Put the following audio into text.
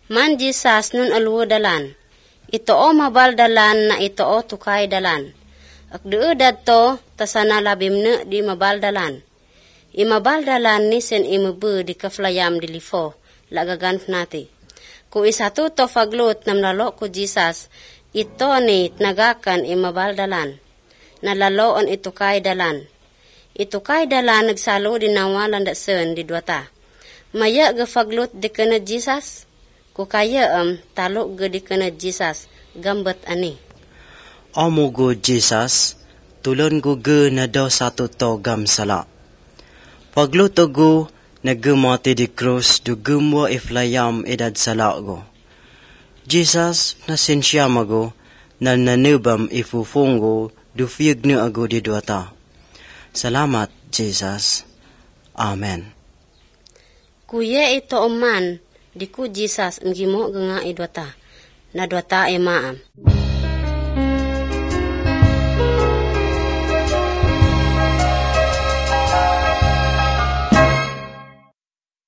Man Jesus nun alwa dalan. Ito o mabal dalan na ito o tukay dalan. Akduu dadto tasana labim na di mabal dalan. Imabal dalan ni sen imubu di kaflayam di lifo. Lagaganf nati. Kung isa to faglut namlalo ko Jesus, ito ni nagakan imabal dalan. Nalaloon ito kay dalan. Ito kay dalan nagsalo din nawalan da sen di duwata. Maya gafaglut di ka na Jesus? Kukaya talo ga di ka na Jesus, gambat ani. Amo go Jesus, tulon go ga na daw sa to gam sala. Pagluto go, nagumati di krus, dugumwa iflayam edad sala go. Jesus, nasensya mago, na nanubam ifufungo, dufiyag na ago di duwata. Salamat, Jesus. Amen. Kuya ito man, di ko Jesus, ang gimo nga idwata, na dwata maam.